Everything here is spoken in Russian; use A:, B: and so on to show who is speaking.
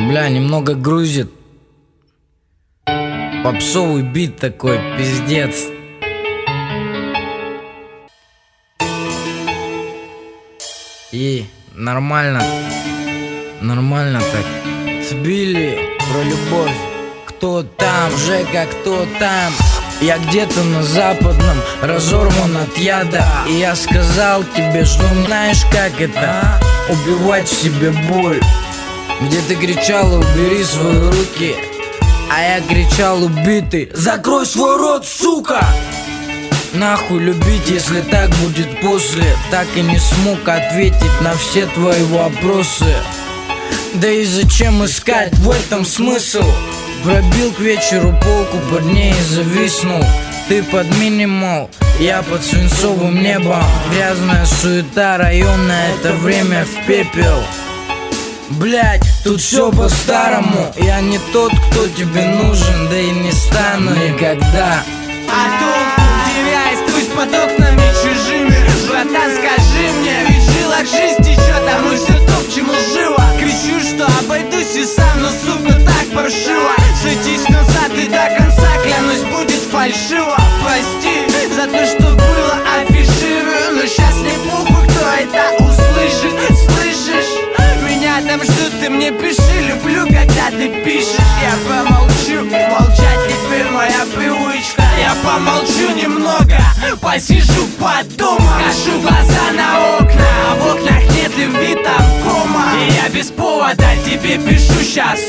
A: Бля, немного грузит. Попсовый бит такой, пиздец. И нормально так. Сбили про любовь. Кто там, Жека, кто там? Я где-то на западном, разорван от яда. И я сказал тебе, что знаешь как это убивать в себе боль. Где ты кричала, убери свои руки, а я кричал, убитый, закрой свой рот, сука! Нахуй любить, если так будет после. Так и не смог ответить на все твои вопросы. Да и зачем искать в этом смысл? Пробил к вечеру полку, под ней зависнул. Ты под минимал, я под свинцовым небом. Грязная суета районная, это время в пепел. Блять, тут все по-старому. Я не тот, кто тебе нужен, да и не стану никогда.
B: А тут, теряясь, трусь под окнами чужими. Братан, скажи мне, ведь жила жизнь течет, а мы все топчем лживо. Кричу, что обойдусь и сам, но сука так паршиво. Садись назад и до конца, клянусь, будет фальшиво. Прости за то, что было, афиширую, но сейчас не похуй, кто это услышит. Слышишь? Меня там ждут, ты мне пиши, люблю, когда ты пишешь. Я помолчу, молчать теперь моя привычка. Я помолчу немного, посижу, подумаю. Скажу глаза на окна, а в окнах нет и вида кома. И я без повода тебе пишу сейчас.